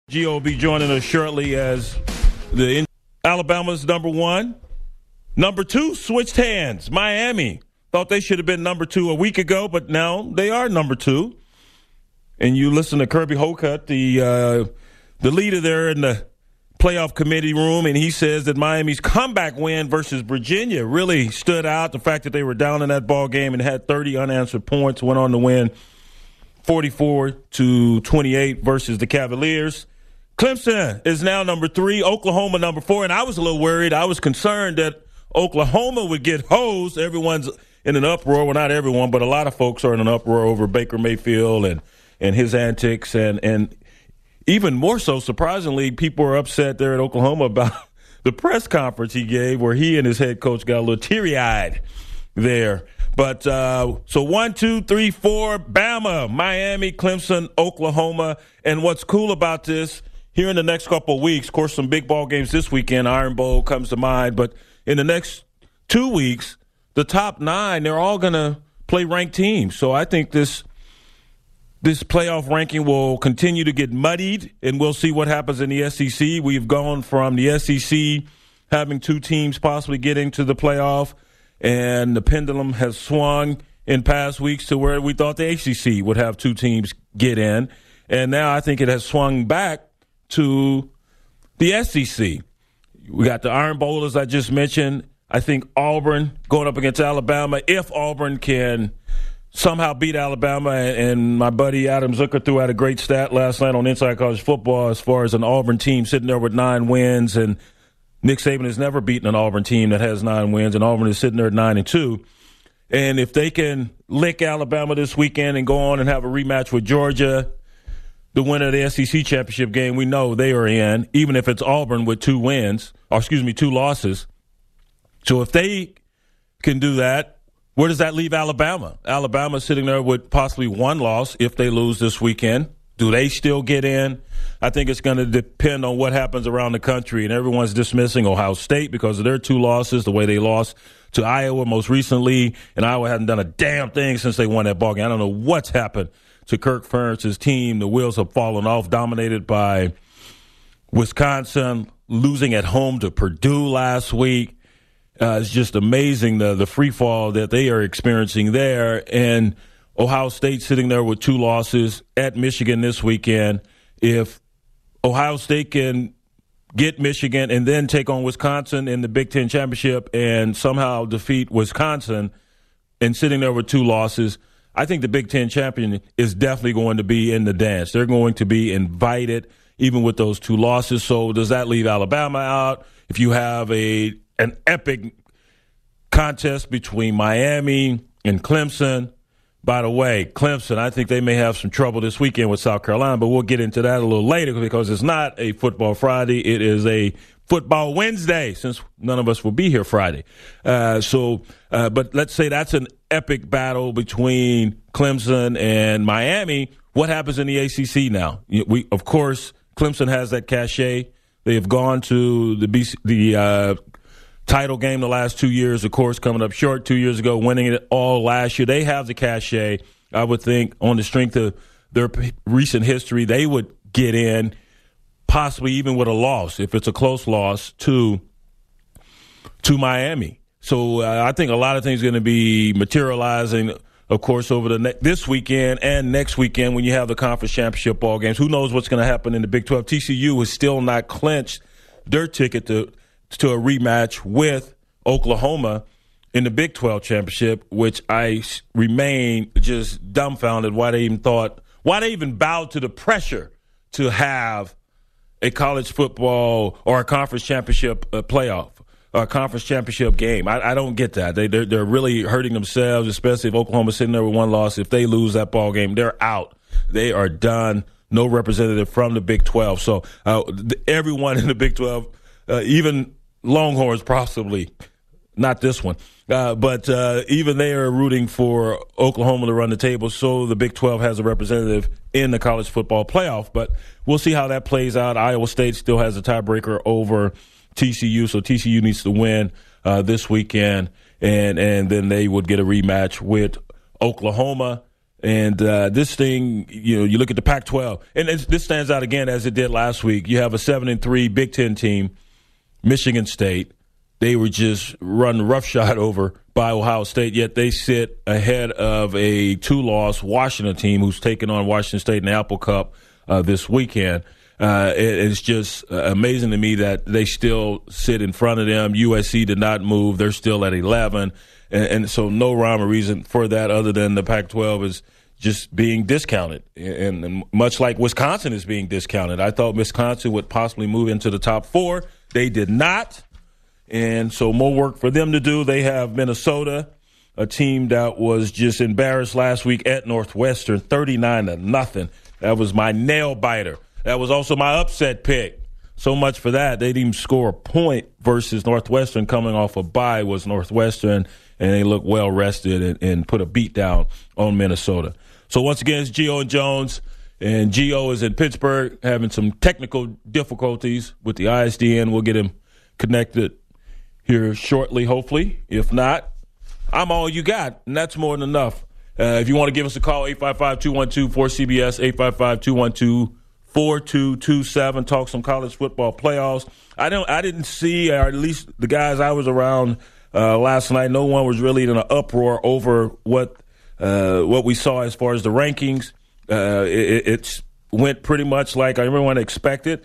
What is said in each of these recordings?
Gio will be joining us shortly as Alabama's number one. Number two switched hands. Miami thought they should have been number two a week ago, but now they are number two. And you listen to Kirby Hocutt, the leader there in the playoff committee room, and he says that Miami's comeback win versus Virginia really stood out. The fact that they were down in that ball game and had 30 unanswered points, went on to win 44-28 versus the Cavaliers. Clemson is now number 3, Oklahoma number 4, and I was a little worried. I was concerned that Oklahoma would get hosed. Everyone's in an uproar. Well, not everyone, but a lot of folks are in an uproar over Baker Mayfield and his antics. And even more so, surprisingly, people are upset there at Oklahoma about the press conference he gave where he and his head coach got a little teary-eyed there. But so 1, 2, 3, 4, Bama, Miami, Clemson, Oklahoma. And what's cool about this, here in the next couple of weeks, of course, some big ball games this weekend, Iron Bowl comes to mind. But in the next 2 weeks, the top 9, they're all going to play ranked teams. So I think this playoff ranking will continue to get muddied, and we'll see what happens in the SEC. We've gone from the SEC having 2 teams possibly get into the playoff, and the pendulum has swung in past weeks to where we thought the ACC would have 2 teams get in. And now I think it has swung back to the SEC. We got the Iron Bowl, as I just mentioned. I think Auburn going up against Alabama. If Auburn can somehow beat Alabama, and my buddy Adam Zucker threw out a great stat last night on Inside College Football as far as an Auburn team sitting there with 9 wins, and Nick Saban has never beaten an Auburn team that has 9 wins, and Auburn is sitting there at 9-2. And if they can lick Alabama this weekend and go on and have a rematch with Georgia, the winner of the SEC championship game, we know they are in, even if it's Auburn with 2 losses. So if they can do that, where does that leave Alabama? Alabama's sitting there with possibly 1 loss if they lose this weekend. Do they still get in? I think it's going to depend on what happens around the country, and everyone's dismissing Ohio State because of their 2 losses, the way they lost to Iowa most recently, and Iowa hasn't done a damn thing since they won that ballgame. I don't know what's happened to Kirk Ferentz's team. The wheels have fallen off, dominated by Wisconsin, losing at home to Purdue last week. It's just amazing the free fall that they are experiencing there. And Ohio State sitting there with 2 losses at Michigan this weekend. If Ohio State can get Michigan and then take on Wisconsin in the Big Ten Championship and somehow defeat Wisconsin and sitting there with 2 losses, I think the Big Ten champion is definitely going to be in the dance. They're going to be invited even with those 2 losses. So does that leave Alabama out? If you have an epic contest between Miami and Clemson. By the way, Clemson, I think they may have some trouble this weekend with South Carolina, but we'll get into that a little later because it's not a Football Friday. It is a Football Wednesday since none of us will be here Friday. But let's say that's an epic battle between Clemson and Miami. What happens in the ACC now? Of course, Clemson has that cachet. They have gone to the title game the last 2 years, of course, coming up short 2 years ago, winning it all last year. They have the cachet. I would think on the strength of their recent history, they would get in, possibly even with a loss, if it's a close loss, to Miami. So I think a lot of things are going to be materializing, of course, over this weekend and next weekend when you have the conference championship ball games. Who knows what's going to happen in the Big 12? TCU has still not clinched their ticket to a rematch with Oklahoma in the Big 12 championship, which I remain just dumbfounded why they even bowed to the pressure to have a college football or a conference championship playoff, or a conference championship game. I don't get that. They're really hurting themselves, especially if Oklahoma's sitting there with 1 loss. If they lose that ball game, they're out. They are done. No representative from the Big 12. So everyone in the Big 12, even Longhorns possibly, not this one, but even they are rooting for Oklahoma to run the table, so the Big 12 has a representative in the college football playoff. But we'll see how that plays out. Iowa State still has a tiebreaker over TCU, so TCU needs to win this weekend, and then they would get a rematch with Oklahoma. And this thing, you look at the Pac-12, and this stands out again as it did last week. You have a 7-3 Big Ten team, Michigan State. They were just run roughshod over by Ohio State, yet they sit ahead of a 2-loss Washington team who's taking on Washington State in the Apple Cup this weekend. It's just amazing to me that they still sit in front of them. USC did not move. They're still at 11. And so no rhyme or reason for that other than the Pac-12 is just being discounted. And much like Wisconsin is being discounted. I thought Wisconsin would possibly move into the top 4. They did not. And so more work for them to do. They have Minnesota, a team that was just embarrassed last week at Northwestern, 39-0. That was my nail biter. That was also my upset pick. So much for that. They didn't even score a point versus Northwestern coming off a bye was Northwestern, and they look well rested and put a beat down on Minnesota. So once again, it's Gio and Jones, and Gio is in Pittsburgh having some technical difficulties with the ISDN. We'll get him connected here shortly, hopefully. If not, I'm all you got, and that's more than enough. If you want to give us a call, 855-212-4CBS, 855-212-4227, talk some college football playoffs. I didn't see, or at least the guys I was around last night, no one was really in an uproar over what we saw as far as the rankings. It went pretty much like everyone expected.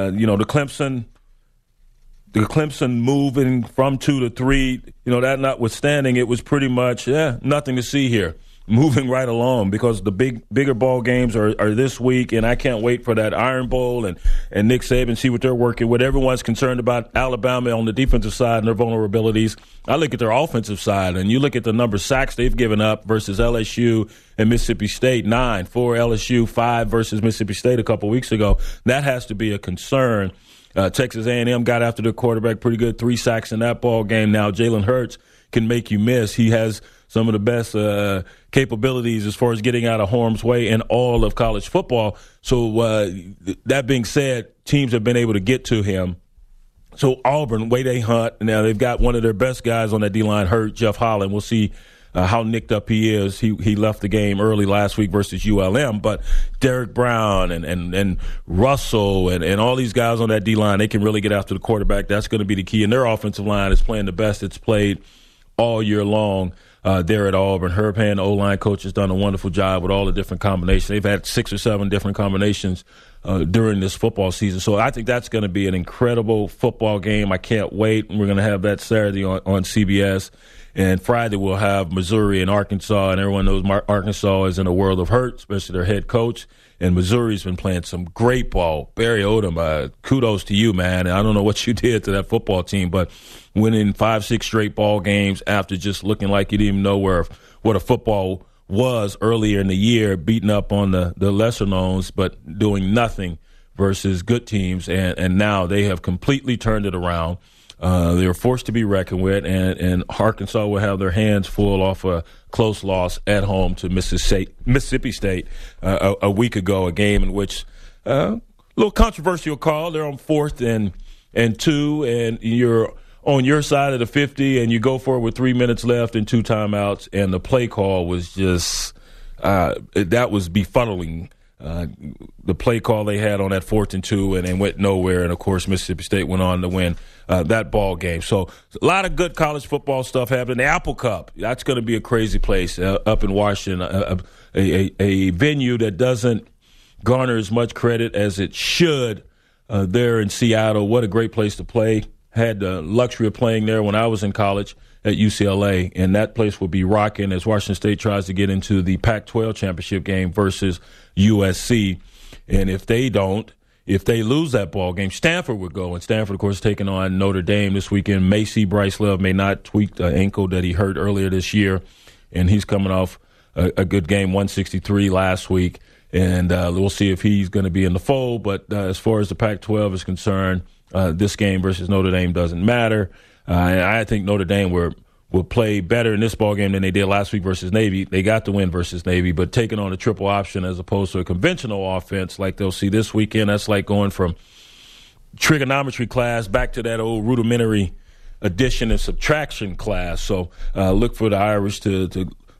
The Clemson moving from 2 to 3, that notwithstanding, it was pretty much nothing to see here. Moving right along because the bigger ball games are this week, and I can't wait for that Iron Bowl and Nick Saban, see what they're working with. Everyone's concerned about Alabama on the defensive side and their vulnerabilities. I look at their offensive side, and you look at the number of sacks they've given up versus LSU and Mississippi State, 9 for LSU, 5 versus Mississippi State a couple weeks ago. That has to be a concern. Texas A&M got after the quarterback pretty good, 3 sacks in that ball game. Now Jalen Hurts can make you miss. He has some of the best capabilities as far as getting out of harm's way in all of college football. So that being said, teams have been able to get to him. So Auburn, way they hunt. Now they've got one of their best guys on that D-line hurt, Jeff Holland. We'll see how nicked up he is. He left the game early last week versus ULM. But Derek Brown and Russell and all these guys on that D-line, they can really get after the quarterback. That's going to be the key. And their offensive line is playing the best it's played all year long. There at Auburn. Herb Hand, the O-line coach, has done a wonderful job with all the different combinations. They've had 6 or 7 different combinations during this football season. So I think that's going to be an incredible football game. I can't wait. We're going to have that Saturday on CBS. And Friday we'll have Missouri and Arkansas. And everyone knows Arkansas is in a world of hurt, especially their head coach. And Missouri's been playing some great ball. Barry Odom, kudos to you, man. And I don't know what you did to that football team, but winning 5-6 straight ball games after just looking like you didn't even know what a football was earlier in the year, beating up on the lesser knowns, but doing nothing versus good teams. And now they have completely turned it around. They were forced to be reckoned with, and Arkansas will have their hands full off a close loss at home to Mississippi State a week ago, a game in which a little controversial call. They're on 4th and 2, and you're on your side of the 50, and you go for it with 3 minutes left and 2 timeouts, and the play call was just that was befuddling. The play call they had on that 4th and 2 and went nowhere. And, of course, Mississippi State went on to win that ball game. So a lot of good college football stuff happening. The Apple Cup, that's going to be a crazy place up in Washington, a venue that doesn't garner as much credit as it should there in Seattle. What a great place to play. Had the luxury of playing there when I was in college at UCLA, and that place will be rocking as Washington State tries to get into the Pac-12 championship game versus USC. And if they lose that ball game, Stanford would go. And Stanford, of course, taking on Notre Dame this weekend. May see Bryce Love may not tweak the ankle that he hurt earlier this year, and he's coming off a good game, 163 last week. And we'll see if he's going to be in the fold. But as far as the Pac-12 is concerned, this game versus Notre Dame doesn't matter. And I think Notre Dame will play better in this ballgame than they did last week versus Navy. They got the win versus Navy, but taking on a triple option as opposed to a conventional offense like they'll see this weekend, that's like going from trigonometry class back to that old rudimentary addition and subtraction class. So look for the Irish to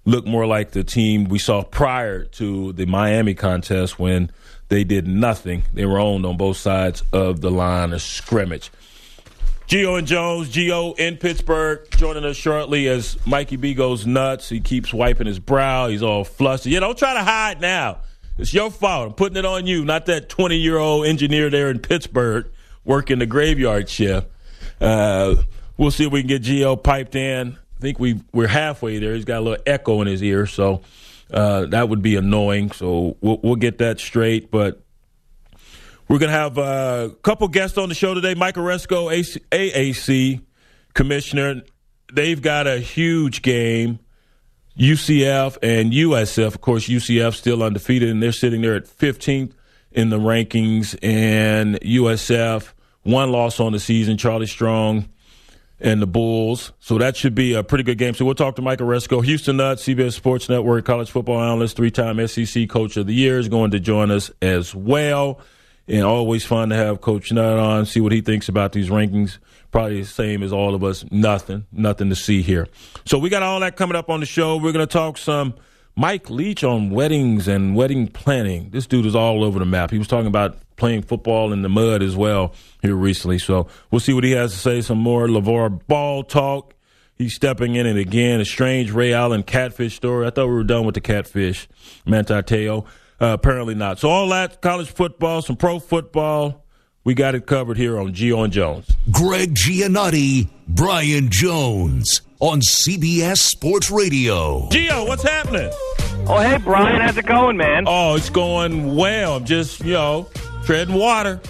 look more like the team we saw prior to the Miami contest when they did nothing. They were owned on both sides of the line of scrimmage. Gio and Jones, Gio in Pittsburgh, joining us shortly as Mikey B goes nuts. He keeps wiping his brow. He's all flustered. Don't try to hide now. It's your fault. I'm putting it on you, not that 20-year-old engineer there in Pittsburgh working the graveyard shift. We'll see if we can get Gio piped in. I think we're halfway there. He's got a little echo in his ear, so that would be annoying. So we'll get that straight, but we're going to have a couple guests on the show today. Mike Aresco, AAC commissioner. They've got a huge game. UCF and USF. Of course, UCF still undefeated, and they're sitting there at 15th in the rankings. And USF, one loss on the season, Charlie Strong and the Bulls. So that should be a pretty good game. So we'll talk to Mike Aresco. Houston Nutt, CBS Sports Network, college football analyst, 3-time SEC Coach of the Year, is going to join us as well. And always fun to have Coach Nutt on, see what he thinks about these rankings. Probably the same as all of us. Nothing to see here. So we got all that coming up on the show. We're going to talk some Mike Leach on weddings and wedding planning. This dude is all over the map. He was talking about playing football in the mud as well here recently. So we'll see what he has to say. Some more LeVar Ball talk. He's stepping in it again. A strange Ray Allen catfish story. I thought we were done with the catfish. Manti Te'o. Apparently not. So all that, college football, some pro football, we got it covered here on Gio and Jones. Greg Giannotti, Brian Jones on CBS Sports Radio. Gio, what's happening? Oh, hey, Brian. How's it going, man? Oh, it's going well. I'm just, treading water.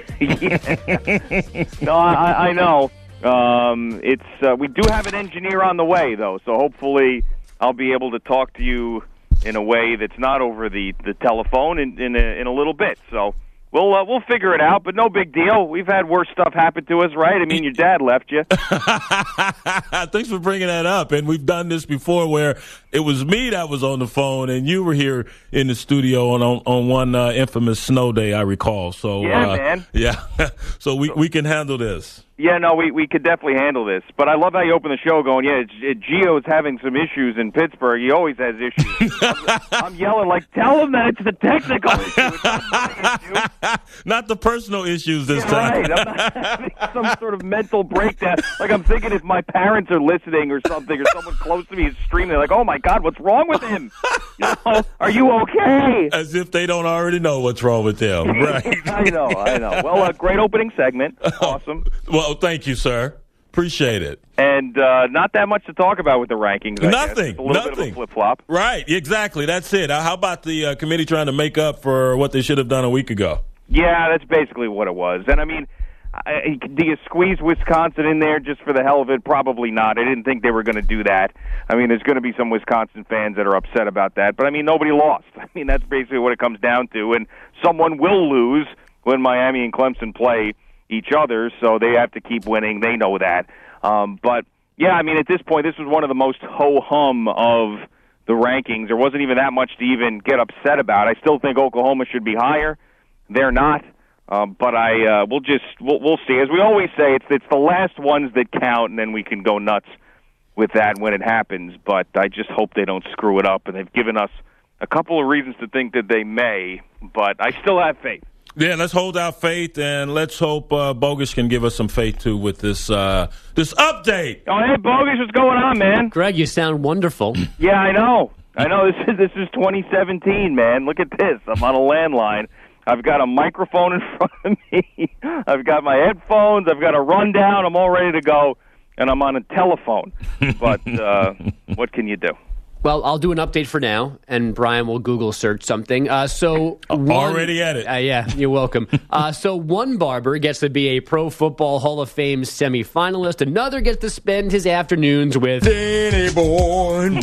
No, I know. We do have an engineer on the way, though, so hopefully I'll be able to talk to you in a way that's not over the telephone in a little bit. So we'll figure it out, but no big deal. We've had worse stuff happen to us, right? I mean, your dad left you. Thanks for bringing that up. And we've done this before where it was me that was on the phone and you were here in the studio on one infamous snow day, I recall. So yeah, man. Yeah. So we can handle this. Yeah, no, we could definitely handle this. But I love how you open the show going, Gio's having some issues in Pittsburgh. He always has issues. I'm yelling like, tell him that it's the technical issue. It's not the issue. Not the personal issues this time. Right. I'm not having some sort of mental breakdown. Like I'm thinking if my parents are listening or something, or someone close to me is streaming, they're like, oh, my God, what's wrong with him? Are you okay? As if they don't already know what's wrong with them. Right. I know. Well, great opening segment. Awesome. Well, thank you, sir. Appreciate it. And not that much to talk about with the rankings. Nothing. A little bit of a flip-flop. Right, exactly. That's it. How about the committee trying to make up for what they should have done a week ago? Yeah, that's basically what it was. And, I mean, do you squeeze Wisconsin in there just for the hell of it? Probably not. I didn't think they were going to do that. I mean, there's going to be some Wisconsin fans that are upset about that. But, I mean, nobody lost. I mean, that's basically what it comes down to. And someone will lose when Miami and Clemson play each other, so they have to keep winning. They know that. But, yeah, I mean, at this point, this was one of the most ho-hum of the rankings. There wasn't even that much to even get upset about. I still think Oklahoma should be higher. They're not. But we'll see. As we always say, it's the last ones that count, and then we can go nuts with that when it happens. But I just hope they don't screw it up, and they've given us a couple of reasons to think that they may, but I still have faith. Yeah, let's hold out faith, and let's hope Bogus can give us some faith, too, with this update. Oh, hey, Bogus, what's going on, man? Greg, you sound wonderful. Yeah, I know. This is 2017, man. Look at this. I'm on a landline. I've got a microphone in front of me. I've got my headphones. I've got a rundown. I'm all ready to go, and I'm on a telephone. But what can you do? Well, I'll do an update for now, and Brian will Google search something. Already at it. Yeah, you're welcome. So one barber gets to be a Pro Football Hall of Fame semifinalist. Another gets to spend his afternoons with Danny Boy.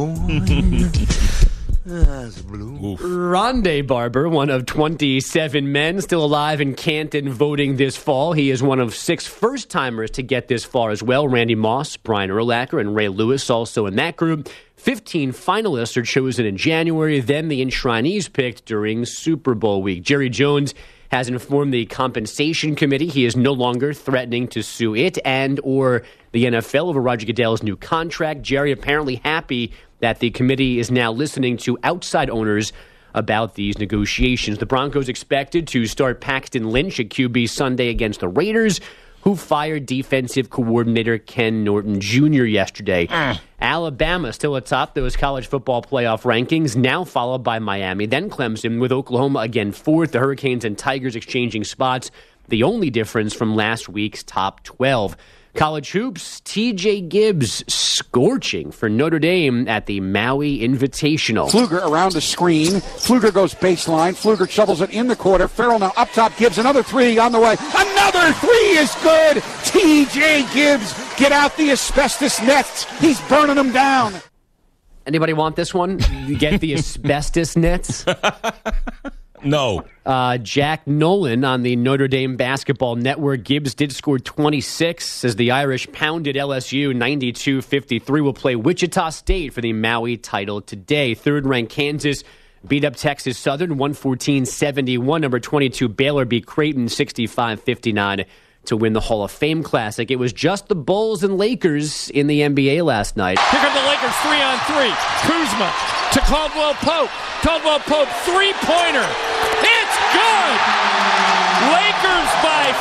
Rondé Barber, one of 27 men still alive in Canton voting this fall. He is one of 6 first-timers to get this far as well. Randy Moss, Brian Urlacher, and Ray Lewis also in that group. 15 finalists are chosen in January, then the enshrinees picked during Super Bowl week. Jerry Jones has informed the compensation committee he is no longer threatening to sue it and or the NFL over Roger Goodell's new contract. Jerry apparently happy that the committee is now listening to outside owners about these negotiations. The Broncos expected to start Paxton Lynch at QB Sunday against the Raiders, who fired defensive coordinator Ken Norton Jr. yesterday. Alabama still atop those college football playoff rankings, now followed by Miami, then Clemson, with Oklahoma again fourth. The Hurricanes and Tigers exchanging spots, the only difference from last week's top 12. College hoops, T.J. Gibbs scorching for Notre Dame at the Maui Invitational. Pfluger around the screen. Pfluger goes baseline. Pfluger shovels it in the quarter. Farrell now up top. Gibbs another three on the way. Another three is good. T.J. Gibbs, get out the asbestos nets. He's burning them down. Anybody want this one? You get the asbestos nets? No. Jack Nolan on the Notre Dame Basketball Network. Gibbs did score 26 as the Irish pounded LSU 92-53. Will play Wichita State for the Maui title today. Third-ranked Kansas beat up Texas Southern 114-71. Number 22 Baylor beat Creighton 65-59 to win the Hall of Fame Classic. It was just the Bulls and Lakers in the NBA last night. Here come the Lakers 3-on-3. Kuzma to Caldwell Pope. Caldwell Pope, three-pointer. It's good! Lakers by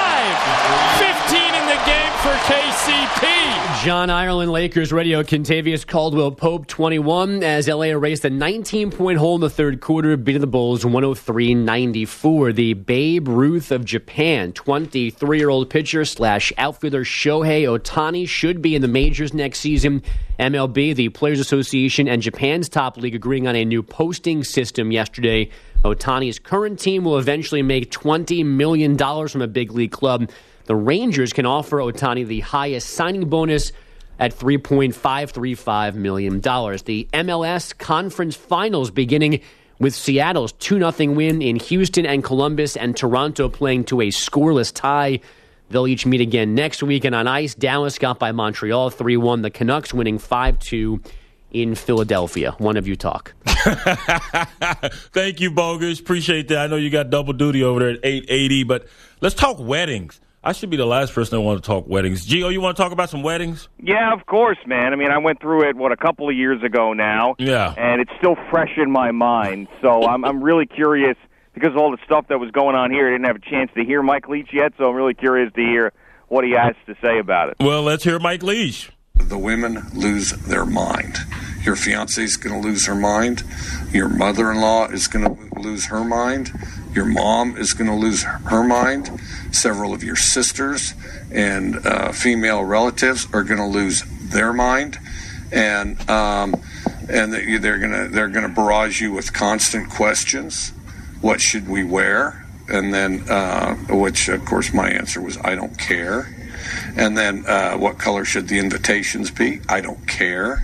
5. 15 in the game for KCP. John Ireland, Lakers radio. Kentavious Caldwell Pope, 21, as LA erased a 19-point hole in the third quarter, beating the Bulls 103-94. The Babe Ruth of Japan, 23-year-old pitcher / outfielder Shohei Ohtani should be in the majors next season. MLB, the Players Association, and Japan's top league agreeing on a new posting system yesterday. Ohtani's current team will eventually make $20 million from a big league club. The Rangers can offer Ohtani the highest signing bonus at $3.535 million. The MLS Conference Finals beginning with Seattle's 2-0 win in Houston and Columbus, and Toronto playing to a scoreless tie. They'll each meet again next week. And on ice, Dallas got by Montreal 3-1. The Canucks winning 5-2 in Philadelphia. One of you talk. Thank you, Bogus. Appreciate that. I know you got double duty over there at 880, but let's talk weddings. I should be the last person that want to talk weddings. Gio, you want to talk about some weddings? Yeah, of course, man. I mean, I went through it, a couple of years ago now. Yeah. And it's still fresh in my mind. So I'm really curious, because of all the stuff that was going on here. I didn't have a chance to hear Mike Leach yet, so I'm really curious to hear what he has to say about it. Well, let's hear Mike Leach. The women lose their mind. Your fiance's going to lose her mind. Your mother-in-law is going to lose her mind. Your mom is going to lose her mind. Several of your sisters and female relatives are going to lose their mind, and they're going to barrage you with constant questions. What should we wear? And then, which of course my answer was, I don't care. And then, what color should the invitations be? I don't care.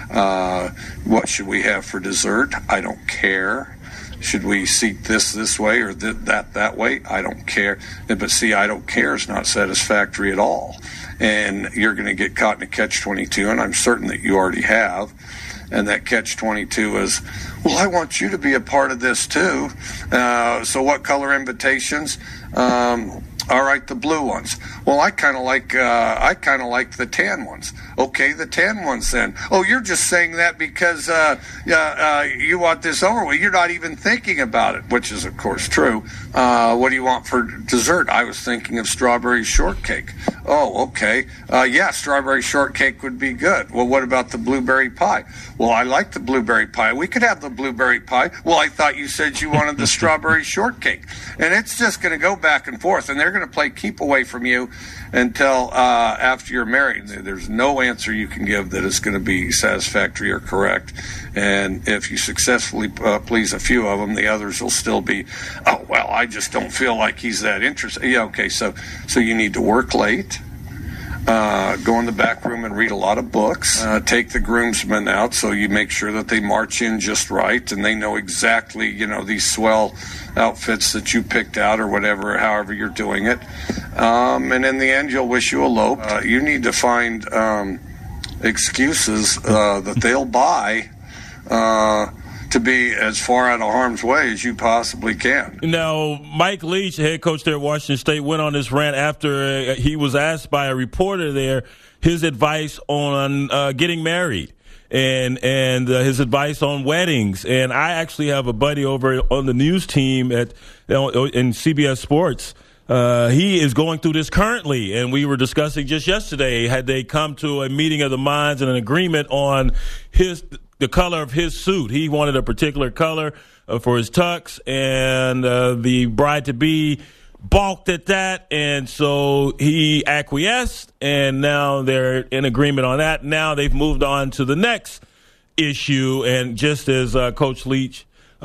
What should we have for dessert? I don't care. Should we seat this way or that way? I don't care. But see, I don't care is not satisfactory at all. And you're going to get caught in a catch-22, and I'm certain that you already have. And that catch-22 is, well, I want you to be a part of this too. So what color invitations? All right, the blue ones. Well, I kind of like the tan ones. Okay, the tan ones then. Oh, you're just saying that because you want this over with. You're not even thinking about it, which is of course true. What do you want for dessert? I was thinking of strawberry shortcake. Oh, okay. Yeah, strawberry shortcake would be good. Well, what about the blueberry pie? Well, I like the blueberry pie. We could have the blueberry pie. Well, I thought you said you wanted the strawberry shortcake. And it's just going to go back and forth, and they're going to play keep away from you until after you're married. There's no answer you can give that is going to be satisfactory or correct. And if you successfully please a few of them, the others will still be, oh, well, I just don't feel like he's that interested. Yeah, okay, so you need to work late. Go in the back room and read a lot of books. Take the groomsmen out so you make sure that they march in just right and they know exactly, these swell outfits that you picked out or whatever, however you're doing it. And in the end, you'll wish you eloped. You need to find excuses that they'll buy to be as far out of harm's way as you possibly can. Now, Mike Leach, the head coach there at Washington State, went on this rant after he was asked by a reporter there his advice on getting married. and his advice on weddings. And I actually have a buddy over on the news team in CBS Sports. He is going through this currently, and we were discussing just yesterday, had they come to a meeting of the minds and an agreement on the color of his suit. He wanted a particular color for his tux, and the bride-to-be balked at that, and so he acquiesced, and now they're in agreement on that. Now they've moved on to the next issue, and just as Coach Leach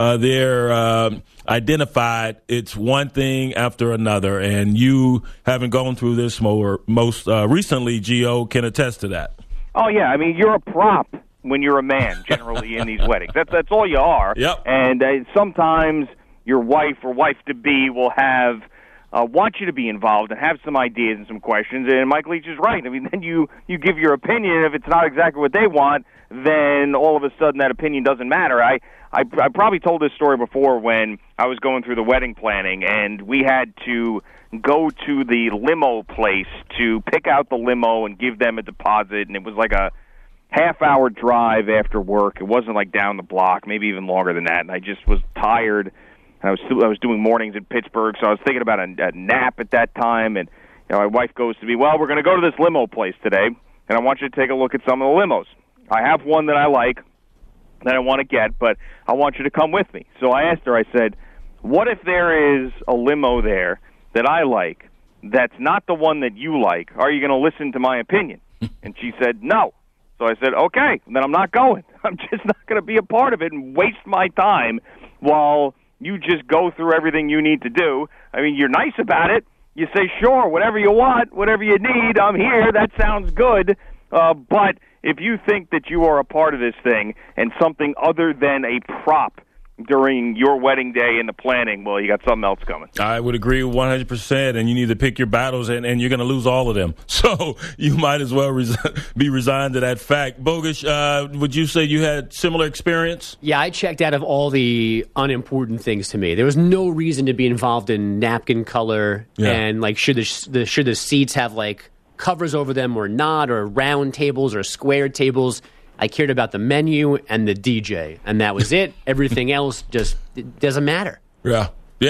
identified, it's one thing after another, and you, having gone through this most recently, Gio, can attest to that. Oh, yeah. I mean, you're a prop when you're a man, generally, in these weddings. That's all you are. Yep. And sometimes your wife or wife-to-be will have want you to be involved and have some ideas and some questions, and Mike Leach is right. I mean, then you give your opinion. If it's not exactly what they want, then all of a sudden that opinion doesn't matter. I probably told this story before when I was going through the wedding planning, and we had to go to the limo place to pick out the limo and give them a deposit, and it was like a half-hour drive after work. It wasn't like down the block, maybe even longer than that, and I just was tired. I was doing mornings in Pittsburgh, so I was thinking about a nap at that time, and my wife goes to me, well, we're going to go to this limo place today, and I want you to take a look at some of the limos. I have one that I like that I want to get, but I want you to come with me. So I asked her, I said, what if there is a limo there that I like that's not the one that you like? Are you going to listen to my opinion? And she said, no. So I said, okay, then I'm not going. I'm just not going to be a part of it and waste my time while you just go through everything you need to do. I mean, you're nice about it. You say, sure, whatever you want, whatever you need, I'm here. That sounds good. But if you think that you are a part of this thing and something other than a prop during your wedding day and the planning, well, you got something else coming. I would agree 100%, and you need to pick your battles, and you're going to lose all of them. So you might as well be resigned to that fact. Bogusch, would you say you had similar experience? Yeah, I checked out of all the unimportant things to me. There was no reason to be involved in napkin color, and like should the seats have like covers over them or not, or round tables or square tables. I cared about the menu and the DJ, and that was it. Everything else just doesn't matter. Yeah,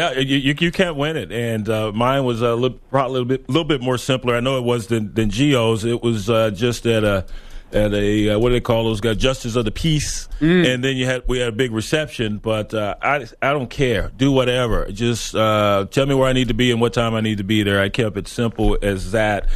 you can't win it. And mine was a little bit more simpler. I know it was than Gio's. It was just at a what do they call those guys? Justice of the Peace. And then we had a big reception. But I don't care. Do whatever. Just tell me where I need to be and what time I need to be there. I kept it simple as that,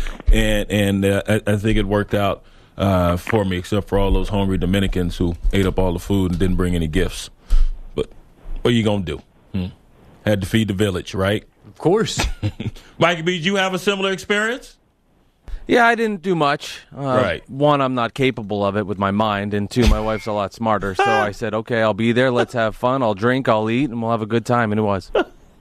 and I think it worked out for me, except for all those hungry Dominicans who ate up all the food and didn't bring any gifts. But what are you going to do? Had to feed the village, right? Of course. Mikey B, did you have a similar experience? Yeah, I didn't do much. Right. One, I'm not capable of it with my mind, and two, my wife's a lot smarter. So I said, okay, I'll be there. Let's have fun. I'll drink, I'll eat, and we'll have a good time. And it was.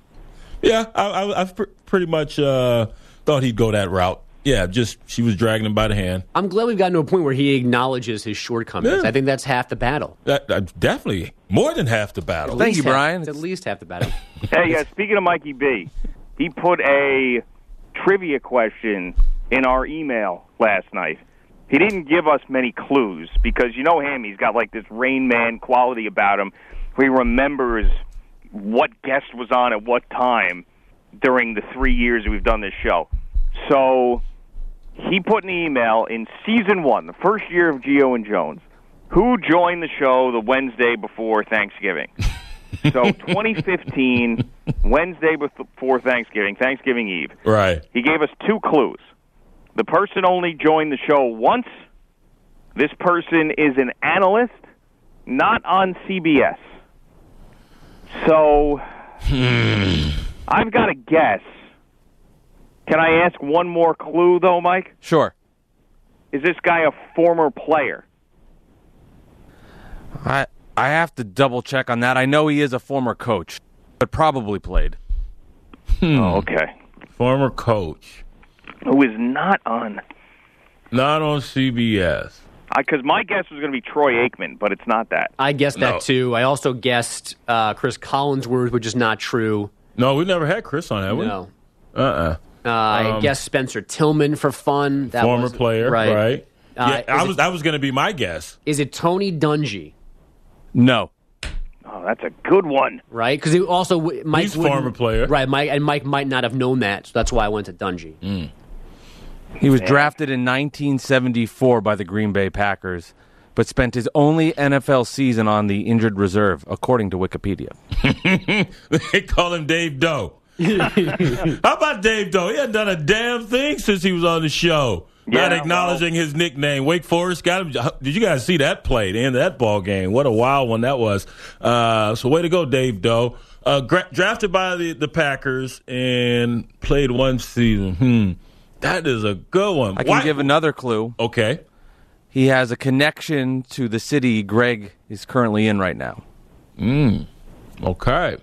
Yeah, I've pretty much thought he'd go that route. Yeah, just she was dragging him by the hand. I'm glad we've gotten to a point where he acknowledges his shortcomings. Yeah. I think that's half the battle. Definitely more than half the battle. Thank you, Brian. It's at least half the battle. Hey, speaking of Mikey B, he put a trivia question in our email last night. He didn't give us many clues because you know him. He's got like this Rain Man quality about him where he remembers what guest was on at what time during the 3 years we've done this show. So he put an email in Season 1, the first year of Gio and Jones, who joined the show the Wednesday before Thanksgiving. So 2015, Wednesday before Thanksgiving, Thanksgiving Eve. Right. He gave us 2 clues. The person only joined the show once. This person is an analyst, not on CBS. So I've got to guess. Can I ask one more clue, though, Mike? Sure. Is this guy a former player? I have to double-check on that. I know he is a former coach, but probably played. Oh, okay. Former coach. Who is not on CBS. Because my guess was going to be Troy Aikman, but it's not that. I guessed that, too. I also guessed Chris Collinsworth, which is not true. No, we never had Chris on, have we? No. I guessed Spencer Tillman for fun. Former player, right. That was going to be my guess. Is it Tony Dungy? No. Oh, that's a good one. Right? Because Mike He's a former player. Right, Mike might not have known that, so that's why I went to Dungy. He was drafted in 1974 by the Green Bay Packers, but spent his only NFL season on the injured reserve, according to Wikipedia. They call him Dave Doe. How about Dave Doe? He hadn't done a damn thing since he was on the show. Not acknowledging his nickname. Wake Forest got him. Did you guys see that play, the end of that ball game? What a wild one that was. So way to go, Dave Doe. Drafted by the Packers and played one season. That is a good one. I can give another clue. Okay. He has a connection to the city Greg is currently in right now. Okay.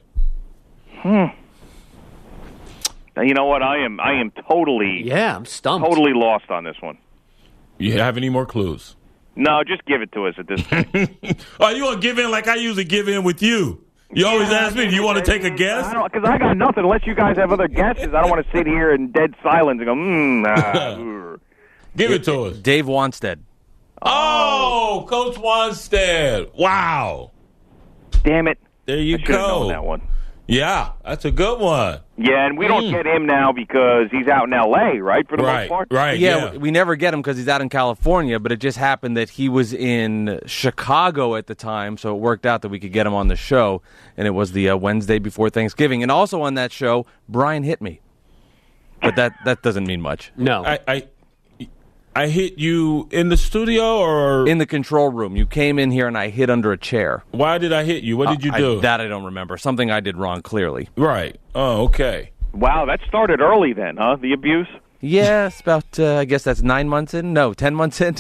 You know what? I am totally I'm stumped. Totally lost on this one. You have any more clues? No, just give it to us at this point. Oh, you want to give in like I usually give in with you? You always ask me, do you want to take a guess? Because I got nothing. Unless you guys have other guesses, I don't want to sit here in dead silence and go, Give it to us. Dave Wanstead. Oh, Coach Wanstead. Wow. Damn it. There you I should have known go. that one. Yeah, that's a good one. Yeah, and we don't get him now because he's out in L.A., right, for the most part? Right, Yeah, we never get him because he's out in California, but it just happened that he was in Chicago at the time, so it worked out that we could get him on the show, and it was the Wednesday before Thanksgiving. And also on that show, Brian hit me. But that doesn't mean much. No. I hit you in the studio or in the control room. You came in here and I hid under a chair. Why did I hit you? What did you do? That I don't remember. Something I did wrong, clearly. Right. Oh, okay. Wow, that started early then, huh? The abuse? Yeah, it's about, I guess that's 9 months in? No, 10 months in.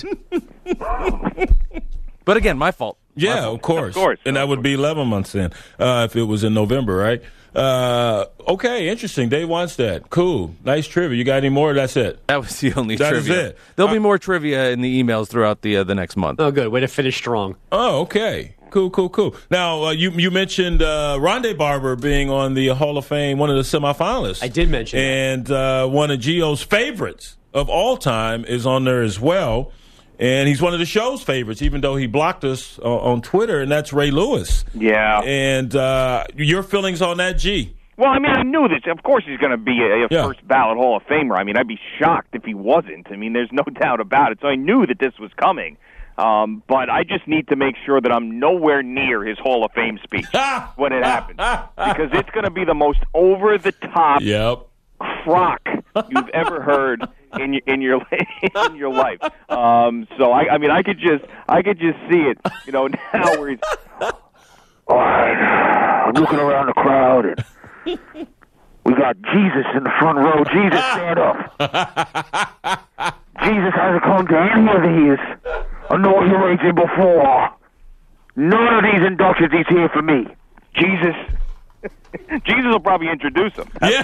But again, my fault. Yeah, of course. And that would be 11 months in if it was in November, right? Okay, interesting. Dave Wanstead. Cool. Nice trivia. You got any more? That's it. That was the only That trivia. is it. There'll be more trivia in the emails throughout the next month. Oh, good. Way to finish strong. Oh, okay. Cool. Now, you mentioned Rondé Barber being on the Hall of Fame, one of the semifinalists. I did mention that. And one of Gio's favorites of all time is on there as well. And he's one of the show's favorites, even though he blocked us on Twitter, and that's Ray Lewis. Yeah. And your feelings on that, G? Well, I mean, I knew this. Of course he's going to be a first ballot Hall of Famer. I mean, I'd be shocked if he wasn't. I mean, there's no doubt about it. So I knew that this was coming. But I just need to make sure that I'm nowhere near his Hall of Fame speech when it happens. Because it's going to be the most over-the-top crock you've ever heard in your life. So I mean, I could just see it, now where he's all right. I'm looking around the crowd, and we got Jesus in the front row. Jesus, stand up. Jesus hasn't come to any of these inauguration before. None of these inductions he's here for me. Jesus will probably introduce him. Yeah.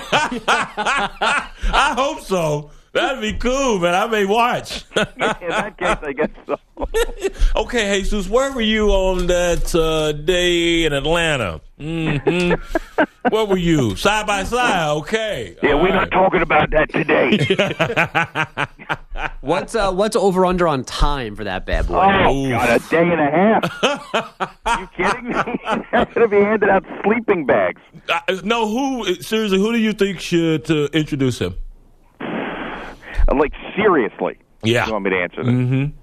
I hope so. That'd be cool, man. I may watch. In that case, I guess so. Okay, Jesus, where were you on that day in Atlanta? Mm-hmm. Where were you? Side by side, okay. Yeah, we're not talking about that today. What's over under on time for that bad boy? Oh, God, a day and a half. Are you kidding me? They're going to be handing out sleeping bags. No, seriously, who do you think should introduce him? Like, seriously. Yeah. You want me to answer this? Mm-hmm.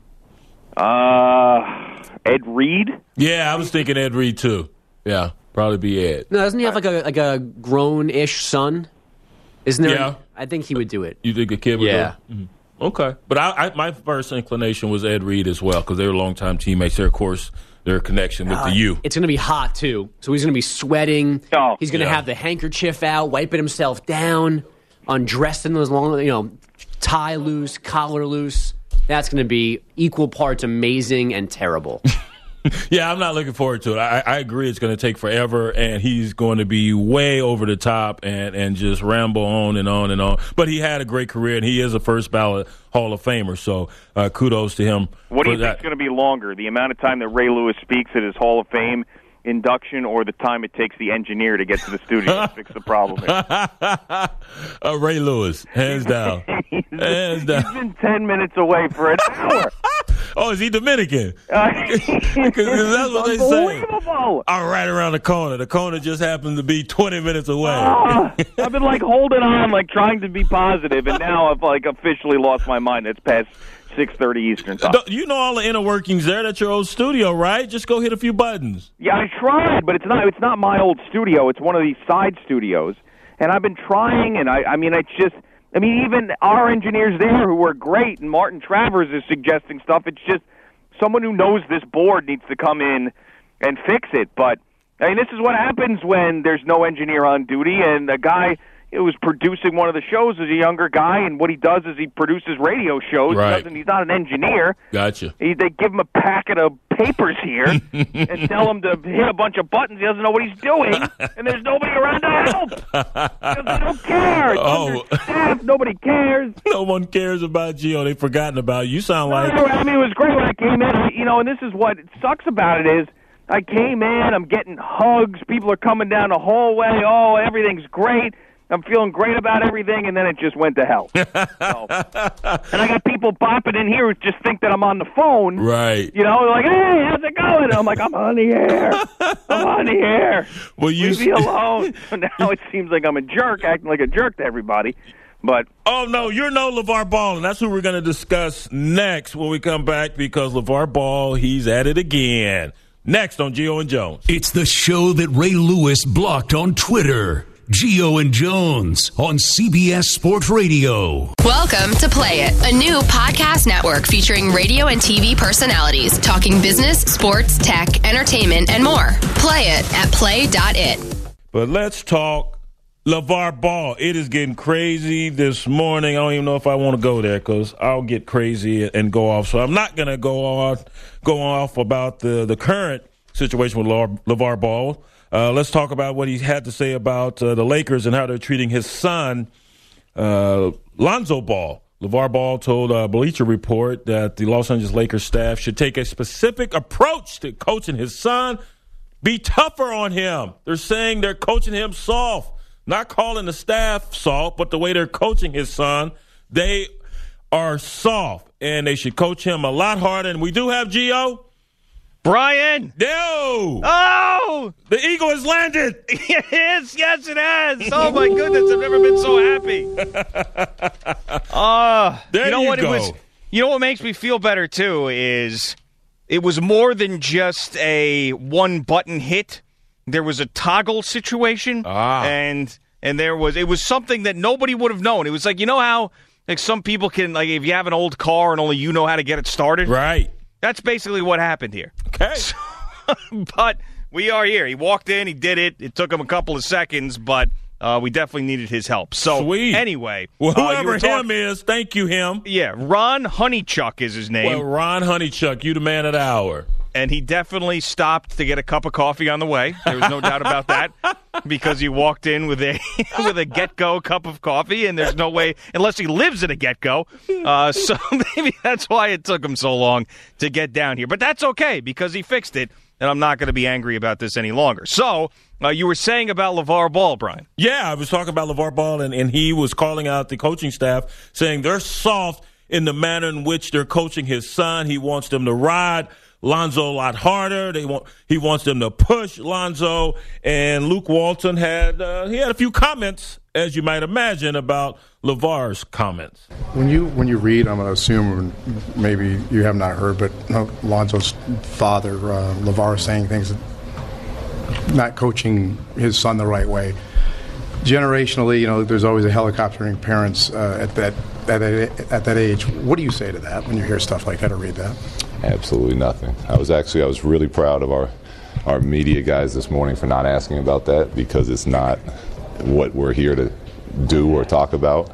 Ed Reed? Yeah, I was thinking Ed Reed, too. Yeah, probably be Ed. No, doesn't he have like a grown-ish son? Isn't there? Yeah. I think he would do it. You think a kid would do it? Mm-hmm. Okay. But my first inclination was Ed Reed as well, because they were longtime teammates. Of course, their connection with the U. It's going to be hot, too. So he's going to be sweating. Oh, he's going to have the handkerchief out, wiping himself down, undressing those long, tie loose, collar loose. That's going to be equal parts amazing and terrible. Yeah, I'm not looking forward to it. I agree it's going to take forever, and he's going to be way over the top and just ramble on and on and on. But he had a great career, and he is a first ballot Hall of Famer, so kudos to him. What do you think is going to be longer, the amount of time that Ray Lewis speaks at his Hall of Fame induction or the time it takes the engineer to get to the studio to fix the problem? Ray Lewis, hands down. He's been 10 minutes away for an hour. Oh, is he Dominican? That's what they say. Unbelievable. Right around the corner. The corner just happens to be 20 minutes away. I've been holding on, trying to be positive, and now I've officially lost my mind. It's past 6:30 Eastern time. You know all the inner workings there. That's your old studio, right? Just go hit a few buttons. Yeah, I tried, but it's not my old studio. It's one of these side studios, and I've been trying, and even our engineers there who were great, and Martin Travers is suggesting stuff. It's just someone who knows this board needs to come in and fix it. But this is what happens when there's no engineer on duty, and a guy who was producing one of the shows is a younger guy, and what he does is he produces radio shows. Right. He's not an engineer. Gotcha. They give him a packet of papers here and tell him to hit a bunch of buttons. He doesn't know what he's doing, and there's nobody around to help because they don't care. It's understaffed. Nobody cares. No one cares about Gio. They've forgotten about you. You sound like... it was great when I came in. And this is what sucks about it is I came in, I'm getting hugs. People are coming down the hallway. Oh, everything's great. I'm feeling great about everything, and then it just went to hell. And I got people bopping in here who just think that I'm on the phone. Right. They're like, hey, how's it going? And I'm like, I'm on the air. I'm on the air. Well, leave me alone. So now it seems like I'm a jerk, acting like a jerk to everybody. But oh, no, you're no LeVar Ball, and that's who we're going to discuss next when we come back, because LeVar Ball, he's at it again. Next on Gio and Jones. It's the show that Ray Lewis blocked on Twitter. Gio and Jones on CBS Sports Radio. Welcome to Play It, a new podcast network featuring radio and TV personalities talking business, sports, tech, entertainment, and more. Play it at play.it. But let's talk LeVar Ball. It is getting crazy this morning. I don't even know if I want to go there because I'll get crazy and go off. So I'm not going to go off about the current situation with LeVar Ball. Let's talk about what he had to say about the Lakers and how they're treating his son, Lonzo Ball. LeVar Ball told Bleacher Report that the Los Angeles Lakers staff should take a specific approach to coaching his son, be tougher on him. They're saying they're coaching him soft, not calling the staff soft, but the way they're coaching his son, they are soft, and they should coach him a lot harder. And we do have Gio. Brian! No! Oh! The Eagle has landed! It is! Yes, it has! Oh, my goodness, I've never been so happy. There you go. You know what makes me feel better, too, is it was more than just a one-button hit. There was a toggle situation, and it was something that nobody would have known. It was like, you know how some people can, if you have an old car and only you know how to get it started? Right. That's basically what happened here. Okay. But we are here. He walked in. He did it. It took him a couple of seconds, but we definitely needed his help. So Sweet. Anyway. Well, whoever him is, thank you, him. Yeah, Ron Honeychuck is his name. Well, Ron Honeychuck, you the man of the hour. And he definitely stopped to get a cup of coffee on the way. There was no doubt about that, because he walked in with a Get-Go cup of coffee, and there's no way, unless he lives at a Get-Go. So maybe that's why it took him so long to get down here. But that's okay, because he fixed it, and I'm not going to be angry about this any longer. So you were saying about LeVar Ball, Brian. Yeah, I was talking about LeVar Ball, and he was calling out the coaching staff, saying they're soft in the manner in which they're coaching his son. He wants them to ride Lonzo a lot harder. He wants them to push Lonzo. And Luke Walton had a few comments, as you might imagine, about LeVar's comments. When you read, I'm going to assume maybe you have not heard, but Lonzo's father, LeVar, saying things, not coaching his son the right way. Generationally, there's always a helicoptering parents at that age. What do you say to that when you hear stuff like that or read that? Absolutely nothing. I was really proud of our media guys this morning for not asking about that, because it's not what we're here to do or talk about.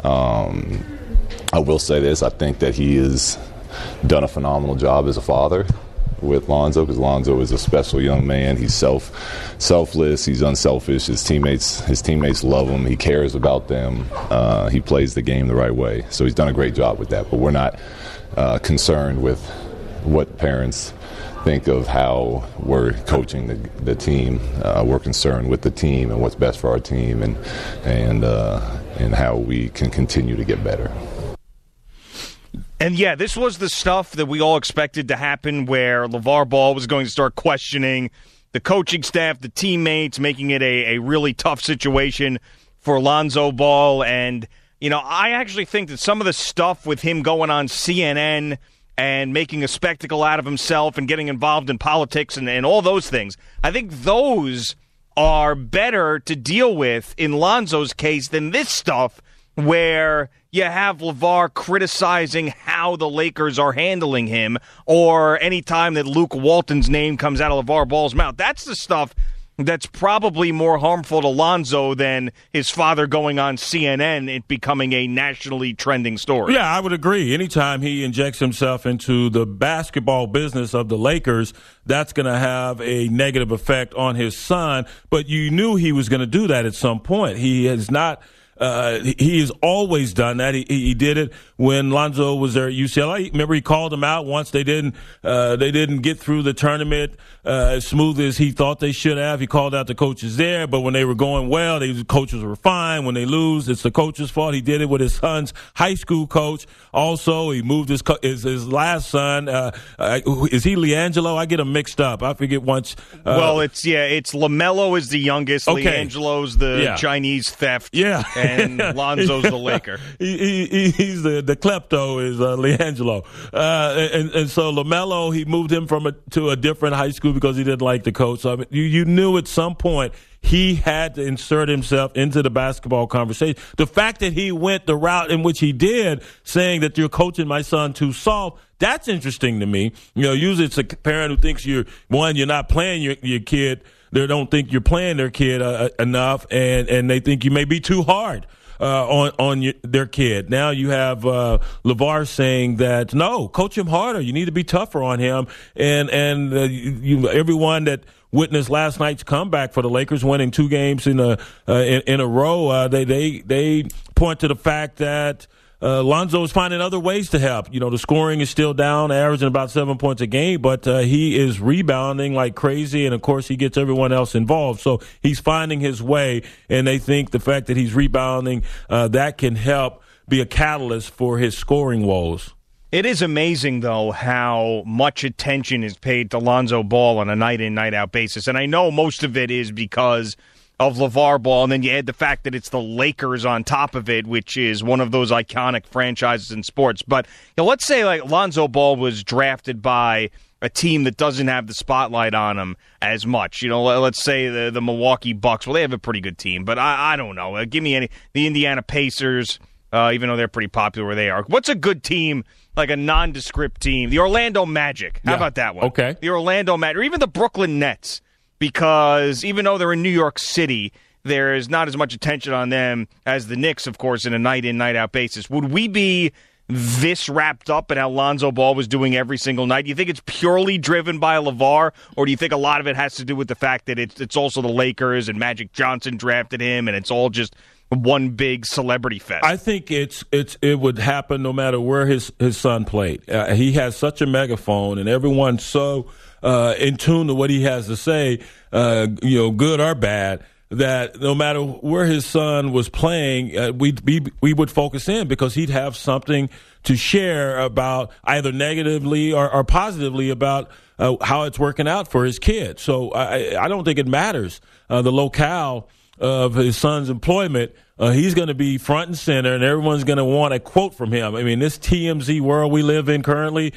I will say this: I think that he has done a phenomenal job as a father with Lonzo, because Lonzo is a special young man. He's selfless. He's unselfish. His teammates love him. He cares about them. He plays the game the right way. So he's done a great job with that. But we're not concerned with what parents think of how we're coaching the team. We're concerned with the team and what's best for our team, and how we can continue to get better. And yeah, this was the stuff that we all expected to happen, where LeVar Ball was going to start questioning the coaching staff, the teammates, making it a really tough situation for Lonzo Ball. And, I actually think that some of the stuff with him going on CNN and making a spectacle out of himself and getting involved in politics and all those things, I think those are better to deal with in Lonzo's case than this stuff where you have LeVar criticizing how the Lakers are handling him, or any time that Luke Walton's name comes out of LeVar Ball's mouth. That's the stuff that's probably more harmful to Lonzo than his father going on CNN, it becoming a nationally trending story. Yeah, I would agree. Anytime he injects himself into the basketball business of the Lakers, that's going to have a negative effect on his son. But you knew he was going to do that at some point. He has not. He has always done that. He did it when Lonzo was there at UCLA. Remember, he called him out once they didn't get through the tournament as smooth as he thought they should have. He called out the coaches there, but when they were going well, the coaches were fine. When they lose, it's the coach's fault. He did it with his son's high school coach. Also, he moved his last son. Is he LiAngelo? I get him mixed up. I forget once. Well, it's LaMelo is the youngest. Okay. LiAngelo's the Chinese theft. Yeah. And Lonzo's the Laker. He's the klepto is LiAngelo. And so LaMelo, he moved him to a different high school because he didn't like the coach. So I mean, you knew at some point he had to insert himself into the basketball conversation. The fact that he went the route in which he did, saying that you're coaching my son too soft, that's interesting to me. Usually it's a parent who thinks you're not playing your kid. They don't think you're playing their kid enough, and they think you may be too hard on their kid. Now you have LeVar saying that, no, coach him harder. You need to be tougher on him. And everyone that witnessed last night's comeback for the Lakers, winning 2 games in a row, they point to the fact that Lonzo is finding other ways to help. The scoring is still down, averaging about 7 points a game, but he is rebounding like crazy, and, of course, he gets everyone else involved. So he's finding his way, and they think the fact that he's rebounding, that can help be a catalyst for his scoring woes. It is amazing, though, how much attention is paid to Lonzo Ball on a night-in, night-out basis. And I know most of it is because of LeVar Ball, and then you add the fact that it's the Lakers on top of it, which is one of those iconic franchises in sports. But let's say like Lonzo Ball was drafted by a team that doesn't have the spotlight on him as much. Let's say the Milwaukee Bucks. Well, they have a pretty good team, but I don't know. Give me the Indiana Pacers, even though they're pretty popular where they are. What's a good team, like a nondescript team? The Orlando Magic. How about that one? Okay. The Orlando Magic, or even the Brooklyn Nets. Because even though they're in New York City, there is not as much attention on them as the Knicks, of course, in a night-in, night-out basis. Would we be this wrapped up in how Lonzo Ball was doing every single night? Do you think it's purely driven by LeVar, or do you think a lot of it has to do with the fact that it's also the Lakers and Magic Johnson drafted him, and it's all just one big celebrity fest? I think it would happen no matter where his son played. He has such a megaphone, and everyone's so in tune to what he has to say, good or bad, that no matter where his son was playing, we would focus in because he'd have something to share about either negatively or positively about how it's working out for his kid. So I don't think it matters the locale of his son's employment. He's going to be front and center, and everyone's going to want a quote from him. I mean, this TMZ world we live in currently,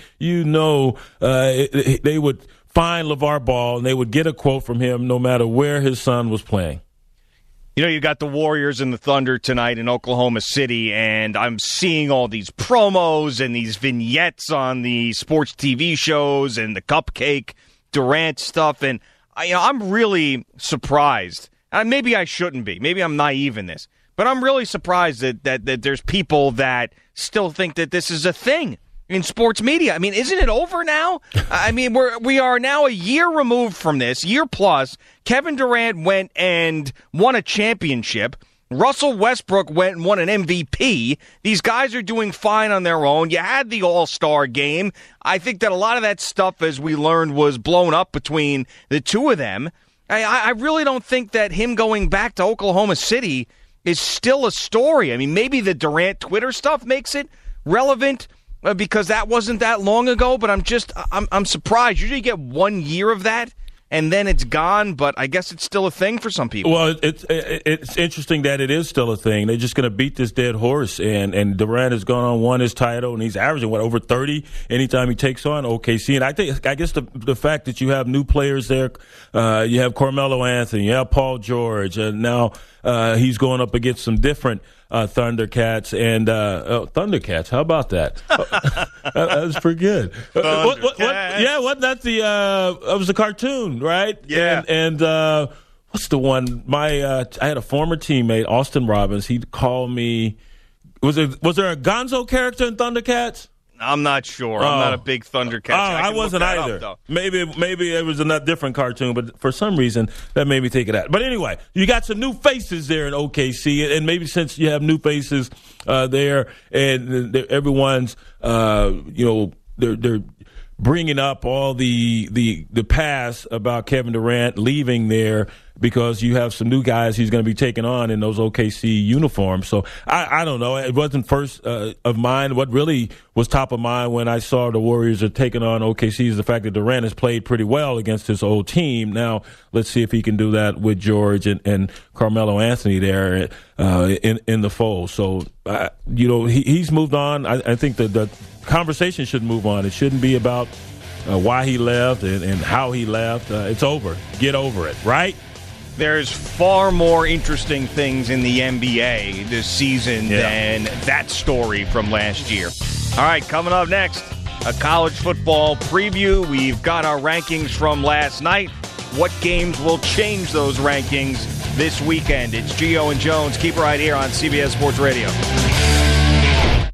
they would find LeVar Ball, and they would get a quote from him no matter where his son was playing. You got the Warriors and the Thunder tonight in Oklahoma City, and I'm seeing all these promos and these vignettes on the sports TV shows and the cupcake Durant stuff, and I'm really surprised. Maybe I shouldn't be. Maybe I'm naive in this. But I'm really surprised that there's people that still think that this is a thing in sports media. I mean, isn't it over now? I mean, we are now a year removed from this, year plus. Kevin Durant went and won a championship. Russell Westbrook went and won an MVP. These guys are doing fine on their own. You had the All-Star game. I think that a lot of that stuff, as we learned, was blown up between the two of them. I really don't think that him going back to Oklahoma City is still a story. I mean, maybe the Durant Twitter stuff makes it relevant, because that wasn't that long ago, but I'm surprised. Usually you get 1 year of that, and then it's gone, but I guess it's still a thing for some people. Well, it's interesting that it is still a thing. They're just going to beat this dead horse, and Durant has gone on, won his title, and he's averaging, over 30 anytime he takes on OKC. And I guess the fact that you have new players there, you have Carmelo Anthony, you have Paul George, and now he's going up against some different Thundercats and Thundercats. How about that? That was pretty good. Wasn't that it was a cartoon, right? Yeah. And what's the one? I had a former teammate, Austin Robbins. He'd call me. Was there a Gonzo character in Thundercats? I'm not sure. I'm not a big Thundercats. I wasn't either. Maybe it was a different cartoon, but for some reason that made me think of that. But anyway, you got some new faces there in OKC, and maybe since you have new faces there, and everyone's they're bringing up all the past about Kevin Durant leaving there because you have some new guys he's going to be taking on in those OKC uniforms. So I don't know. It wasn't first of mind. What really was top of mind when I saw the Warriors are taking on OKC is the fact that Durant has played pretty well against his old team. Now let's see if he can do that with George and Carmelo Anthony there in the fold. So he's moved on. I think the conversation should move on. It shouldn't be about why he left and how he left. It's over. Get over it, right? There's far more interesting things in the NBA this season than that story from last year. All right, coming up next, a college football preview. We've got our rankings from last night. What games will change those rankings this weekend? It's Gio and Jones. Keep it right here on CBS Sports Radio.